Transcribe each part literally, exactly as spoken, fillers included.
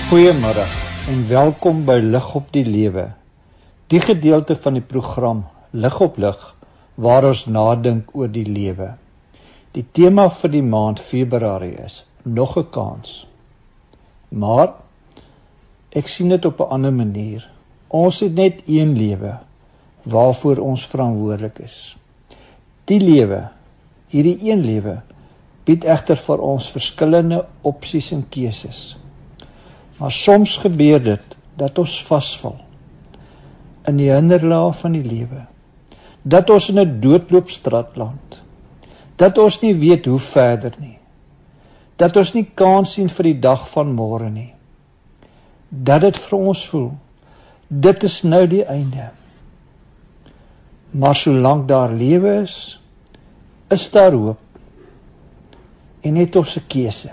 Goeiemiddag en welkom by Lig op die Lewe, die gedeelte van die program Lig op Lig, waar ons nadink oor die lewe. Die tema vir die maand Februarie is nog 'n kans. Maar ek sien dit op 'n ander manier. Ons het net een lewe waarvoor ons verantwoordelik is. Die lewe, hierdie een lewe, bied egter vir ons verskillende opsies en keuses. Maar soms gebeur dit dat ons vasval in die hinderlaag van die lewe, dat ons in 'n doodloopstraat land, dat ons nie weet hoe verder nie, dat ons nie kans sien vir die dag van môre nie, dat dit vir ons voel, dit is nou die einde. Maar solank daar lewe is, is daar hoop, en het ons 'n keuse.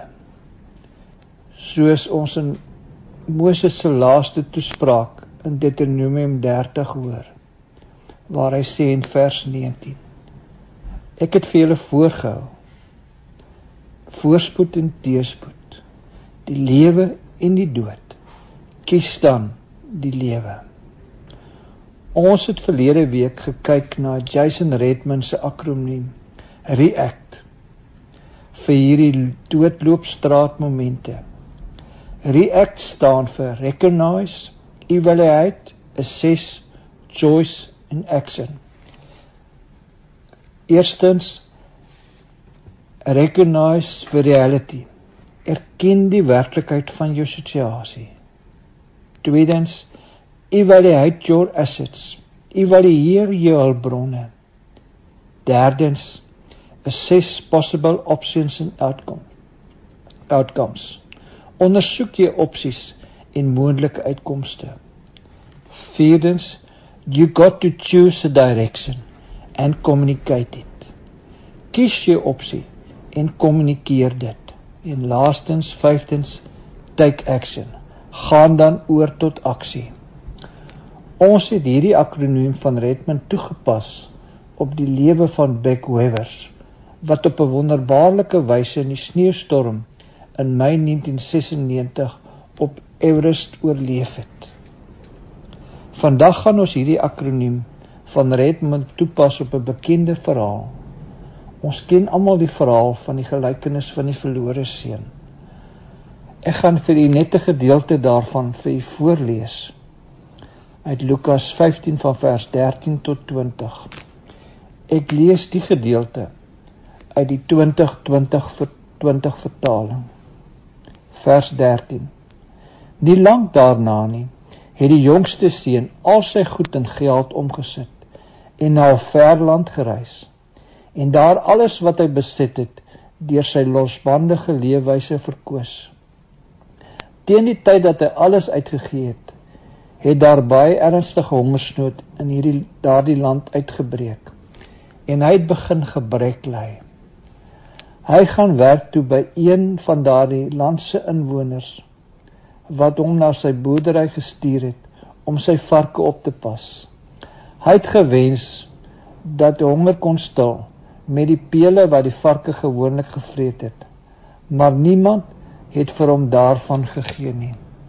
Soos ons in Moses se laaste toespraak in Deuteronomium dertig hoor, waar hy sê in vers negentien, ek het vir julle voorgehou, voorspoed en teëspoed, die lewe en die dood, kies dan die lewe. Ons het verlede week gekyk na Jason Redmond se akroniem, REACT, vir hierdie doodloopstraatmomente. REACT staan vir Recognize, Evaluate, Assess, Choice en Action. Eerstens, Recognize the reality. Erken die werklikheid van jou situasie. Tweedens, Evaluate your assets. Evalueer jou hulpbronne. Derdens, Assess possible options and outcome. outcomes. Ondersoek jou opsies en moontlike uitkomste. Vierdens, you got to choose a direction and communicate it. Kies jou opsie en kommunikeer dit. En laastens, vyftens, take action. Gaan dan oor tot aksie. Ons het hierdie akroniem van Redmond toegepas op die lewe van Beck Wevers, wat op 'n wonderbaarlike wyse in die sneeustorm in Mei negentien sesennegentig op Everest oorleef het. Vandag gaan ons hierdie akroniem van Redmond toepas op 'n bekende verhaal. Ons ken almal die verhaal van die gelykenis van die verlore seun. Ek gaan vir u net 'n gedeelte daarvan vir u voorlees uit Lukas vyftien van vers dertien tot twintig. Ek lees die gedeelte uit die twintig twintig vertaling. Vers dertien. Nie lank daarna nie, het die jongste seun al sy goed en geld omgesit en na 'n ver land gereis, en daar alles wat hy besit het, deur sy losbandige leefwyse verkoos. Teen die tyd dat hy alles uitgegee het, het daar baie ernstige hongersnood in hierdie daardie land uitgebreek, en hy het begin gebrek ly. Hy gaan werk toe by een van daardie landse inwoners, wat hom na sy boerdery gestuur het, om sy varke op te pas. Hy het gewens, dat die honger kon stil, met die pele wat die varke gewoonlik gevreet het, maar niemand het vir hom daarvan gegee nie.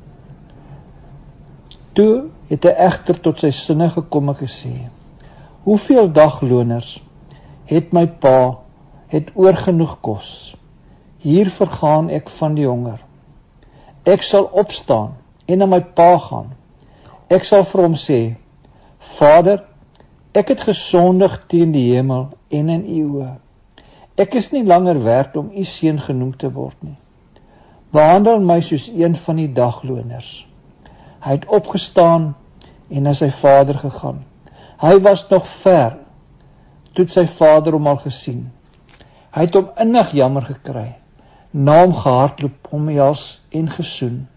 Toe het hy egter tot sy sinne gekom en gesê, hoeveel dagloners het my pa het oorgenoeg kos. Hier vergaan ek van die honger. Ek sal opstaan en na my pa gaan. Ek sal vir hom sê, Vader, ek het gesondig teen die hemel en in u oë. Ek is nie langer werd om u seun genoem te word nie. Behandel my soos een van die dagloners. Hy het opgestaan en na sy vader gegaan. Hy was nog ver, toe het sy vader hom al gesien. Hy het hom innig jammer gekry, na hom gehardloop, omhels en gesoen.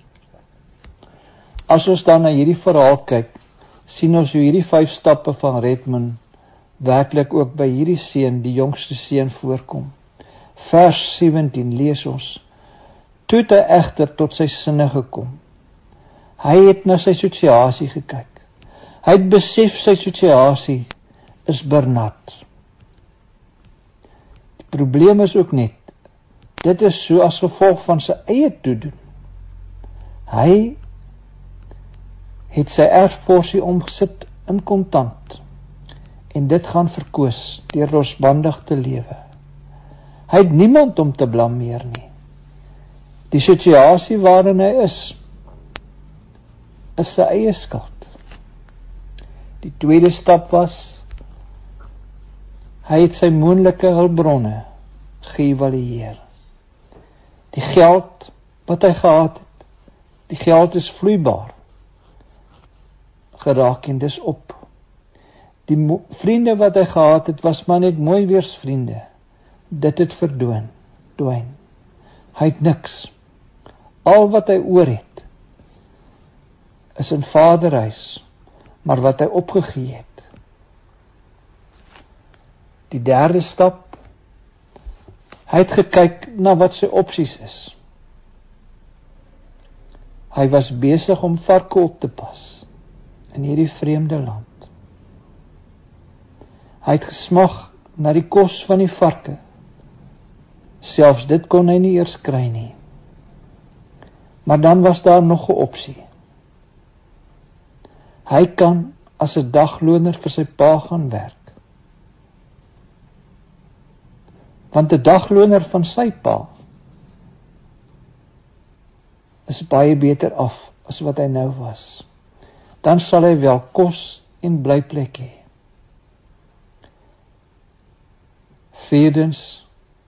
As ons dan na hierdie verhaal kyk, sien ons hoe hierdie vyf stappe van Redmond werklik ook by hierdie seun, die jongste seun, voorkom. Vers sewentien lees ons, toe het hy egter tot sy sinne gekom. Hy het na sy situasie gekyk. Hy het besef sy situasie is bernat. Die probleem is ook net, dit is so as gevolg van sy eie toedoen. Hy het sy erfporsie omgesit in kontant en dit gaan verkoos deur losbandig te lewe. Hy het niemand om te blameer nie. Die situasie waarin hy is, is sy eie skuld. Die tweede stap was, hy het sy moontlike hulpbronne geëvalueer. Die geld wat hy gehad het, die geld is vloeibaar geraak en dis op. Die mo- vriende wat hy gehad het, was maar net mooi weersvriende. Dit het verdwyn, dwyn. Hy het niks. Al wat hy oor het, is in vaderhuis, maar wat hy opgegee het. Die derde stap, hy het gekyk na wat sy opsies is. Hy was besig om varke op te pas in hierdie vreemde land. Hy het gesmag na die kos van die varke. Selfs dit kon hy nie eers kry nie. Maar dan was daar nog 'n opsie. Hy kan as 'n dagloner vir sy pa gaan werk. Want 'n dagloner van sy pa is baie beter af as wat hy nou was. Dan sal hy wel kos en blyplek hê. Vierdens,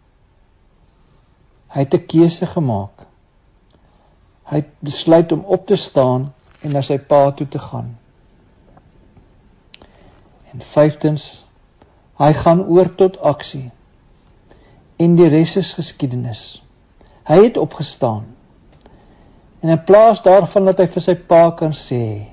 hy het 'n keuse gemaak. Hy het besluit om op te staan en na sy pa toe te gaan. En vyftens, hy gaan oor tot aksie. En die res is geskiedenis. Hy het opgestaan. En in plaas daarvan dat hy vir sy pa kan sê,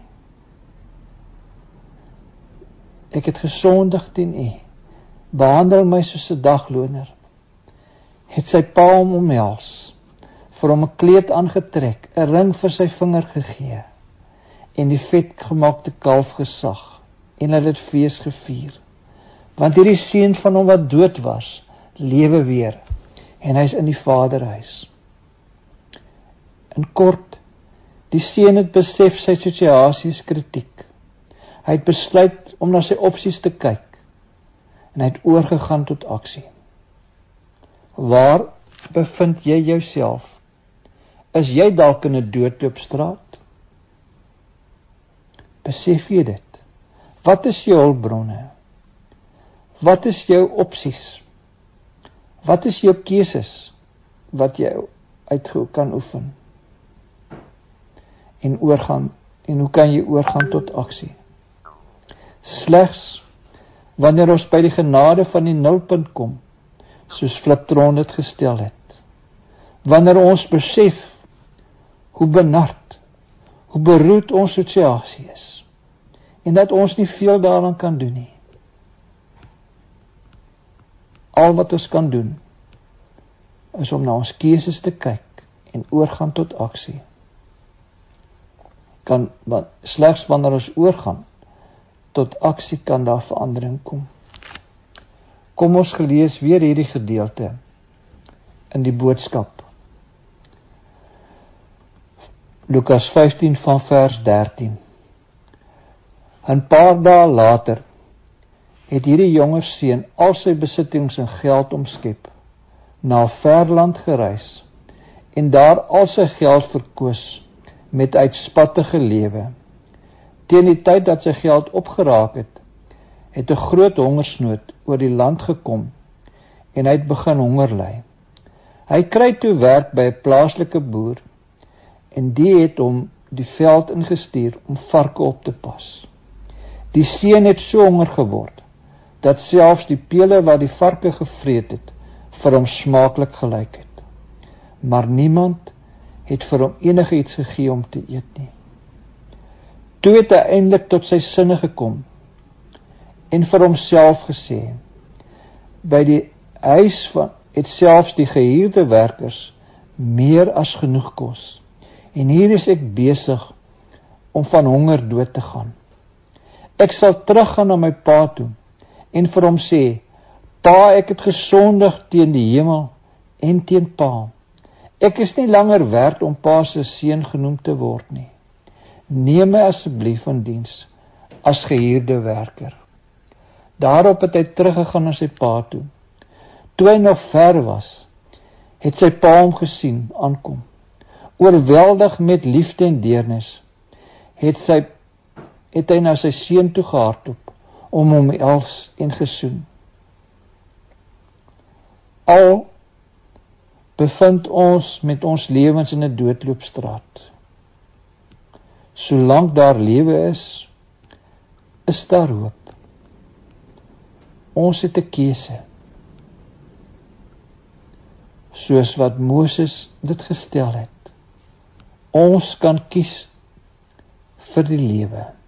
ek het gesondig teen u, behandel my soos 'n dagloner, het sy pa hom omhels, vir hom 'n kleed aangetrek, 'n ring vir sy vinger gegee, en die vetgemaakte kalf gesag, en hulle het fees gevier. Want hierdie seun van hom wat dood was, lewe weer, en hy is in die vaderhuis. In kort, die seun het besef sy situasie is kritiek. Hy het besluit om na sy opsies te kyk, en hy het oorgegaan tot aksie. Waar bevind jy jouself? Is jy dalk in 'n doodloopstraat? Besef jy dit? Wat is jou hulpbronne? Wat is jou opsies? Wat is jou keuses wat jy uit kan oefen? En oorgaan, en hoe kan jy oorgaan tot aksie? Slegs wanneer ons by die genade van die nulpunt kom, soos Fliptron dit gestel het. Wanneer ons besef hoe benard, hoe beroerd ons situasie is, en dat ons nie veel daaraan kan doen nie. Al wat ons kan doen, is om na ons keuses te kyk en oorgaan tot aksie. Kan, slegs wanneer ons oorgaan tot aksie kan daar verandering kom. Kom ons gelees weer hierdie gedeelte in die boodskap. Lukas vyftien van vers dertien. 'n Paar dae later het hierdie jonger seun al sy besittings en geld omskep, na 'n ver land gereis en daar al sy geld verkoos met uitspattige lewe. Teen die tyd dat sy geld opgeraak het, het 'n groot hongersnood oor die land gekom en hy het begin honger ly. Hy kry toe werk by 'n plaaslike boer en die het hom die veld ingestuur om varke op te pas. Die seun het so honger geword, dat selfs die pele wat die varke gevreet het, vir hom smaaklik gelyk het. Maar niemand het vir hom enige iets gegee om te eet nie. Toe het hy eintlik tot sy sinne gekom, en vir homself gesê, by die huis van, het selfs die gehuurde werkers meer as genoeg kos, en hier is ek besig om van honger dood te gaan. Ek sal teruggaan na my pa toe, en vir hom sê, Pa, ek het gesondig teen die hemel en teen pa. Ek is nie langer werd om pa se seun genoem te word nie. Neem my asseblief in diens as gehuurde werker. Daarop het hy teruggegaan na sy pa toe. Toe hy nog ver was, het sy pa hom gesien aankom. Oorweldig met liefde en deernis, het, sy, het hy na sy seun toe gehardloop, om hom els en gesoen. Al bevind ons met ons lewens in 'n doodloopstraat. Solank daar lewe is, is daar hoop. Ons het 'n keuse. Soos wat Moses dit gestel het. Ons kan kies vir die lewe.